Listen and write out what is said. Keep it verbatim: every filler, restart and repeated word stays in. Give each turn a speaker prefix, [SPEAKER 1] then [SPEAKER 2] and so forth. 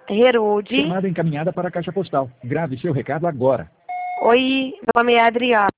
[SPEAKER 1] Herode.
[SPEAKER 2] Chamada encaminhada para a caixa postal. Grave seu recado agora.
[SPEAKER 1] Oi, meu nome é Adriana.